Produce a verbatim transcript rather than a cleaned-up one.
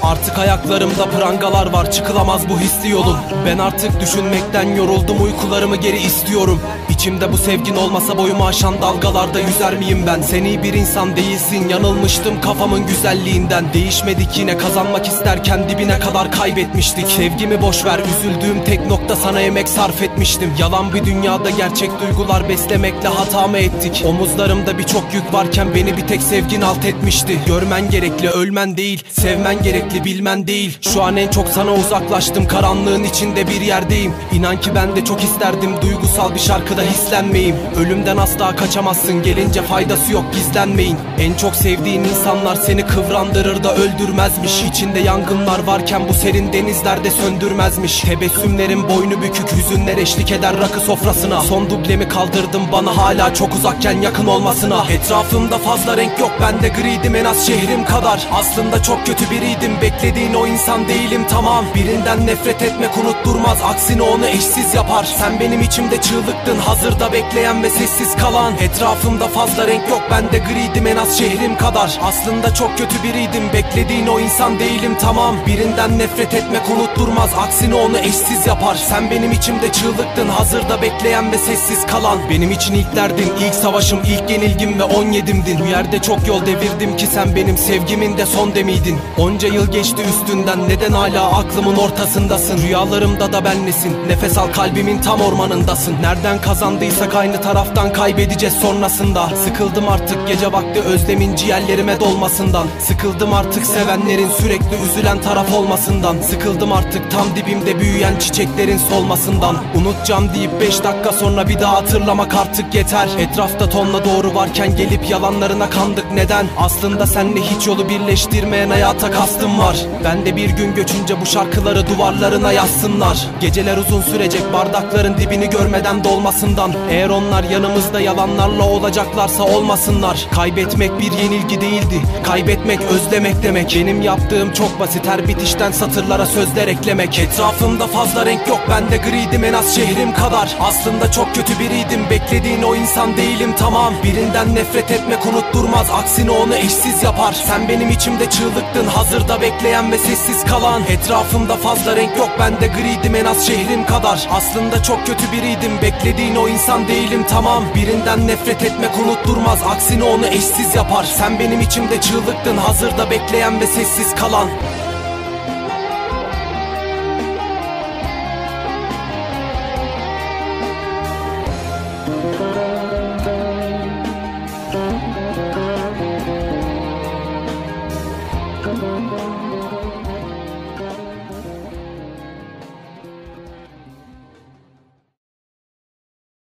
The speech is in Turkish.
Artık ayaklarımda prangalar var, çıkılamaz bu hisli yolum. Ben artık düşünmekten yoruldum, uykularımı geri istiyorum. İçimde bu sevgin olmasa boyumu aşan dalgalarda yüzer miyim ben? Sen iyi bir insan değilsin, yanılmıştım kafamın güzelliğinden. Değişmedik yine, kazanmak isterken dibine kadar kaybetmiştik. Sevgimi boşver, üzüldüğüm tek nokta sana emek sarf etmiştim. Yalan bir dünyada gerçek duygular beslemekle hata mı ettik? Omuzlarımda birçok yük varken beni bir tek sevgin alt etmişti. Görmen gerekli, ölmen değil, sevmen gerekli, bilmen değil. Şu an en çok sana uzaklaştım, karanlığın içinde bir yerdeyim. İnan ki ben de çok isterdim duygusal bir şarkıda hislenmeyim. Ölümden asla kaçamazsın, gelince faydası yok, gizlenmeyin. En çok sevdiğin insanlar seni kıvrandırır da öldürmezmiş. İçinde yangınlar varken bu serin denizlerde söndürmezmiş. Tebessümlerin boynu bükük, hüzünler eşlik eder rakı sofrasına. Son dublemi kaldırdım bana hala çok uzakken yakın olmasına. Etrafımda fazla renk yok, ben de griydim en az şehrim kadar. Aslında çok kötü biriydim, beklediğin o insan değilim tamam. Birinden nefret etmek unutturmaz, aksine onu eşsiz yapar. Sen benim içimde çığlıktın, hazırda bekleyen ve sessiz kalan. Etrafımda fazla renk yok, ben de griydim en az şehrim kadar. Aslında çok kötü biriydim, beklediğin o insan değilim tamam. Birinden nefret etmek unutturmaz, aksine onu eşsiz yapar. Sen benim içimde çığlıktın, hazırda bekleyen ve sessiz kalan. Benim için ilk derdin, ilk savaşım, ilk yenilgim ve on yedimdin. Bu yerde çok yol devirdim ki sen benim sevgimin de son demiydin. Onca yıl geçti üstünden, neden hala aklımın ortasındasın? Rüyalarımda da benlesin, nefes al kalbimin tam ormanındasın. Nereden kazandıysak aynı taraftan kaybedeceğiz sonrasında. Sıkıldım artık gece vakti özlemin ciğerlerime dolmasından. Sıkıldım artık sevenlerin sürekli üzülen taraf olmasından. Sıkıldım artık tam dibimde büyüyen çiçeklerin solmasından. Unutacağım deyip beş dakika sonra bir daha hatırlamak artık yeter. Etrafta tonla doğru varken gelip yalanlarına kandık neden? Aslında senle hiç yolu birleştirmeyen hayata kastım var. Ben de bir gün göçünce bu şarkıları duvarlarına yazsınlar. Geceler uzun sürecek, bardakların dibini görmeden dolmasından. Eğer onlar yanımızda yalanlarla olacaklarsa olmasınlar. Kaybetmek bir yenilgi değildi, kaybetmek özlemek demek. Benim yaptığım çok basit, her bitişten satırlara sözler eklemek. Etrafımda fazla renk yok, ben de griydim en az şehrim kadar. Aslında çok kötü biriydim, beklediğin o insan değilim tamam. Birinden nefret etmek unutturmaz, aksine onu eşsiz yapar. Sen benim içimde çığlıktın, hazırda bekleyen ve sessiz kalan. Etrafımda fazla renk yok, ben de griydim en az şehrim kadar. Aslında çok kötü biriydim, beklediğin o insan değilim tamam. Birinden nefret etmek unutturmaz, aksine onu eşsiz yapar. Sen benim içimde çığlıktın, hazırda bekleyen ve sessiz kalan.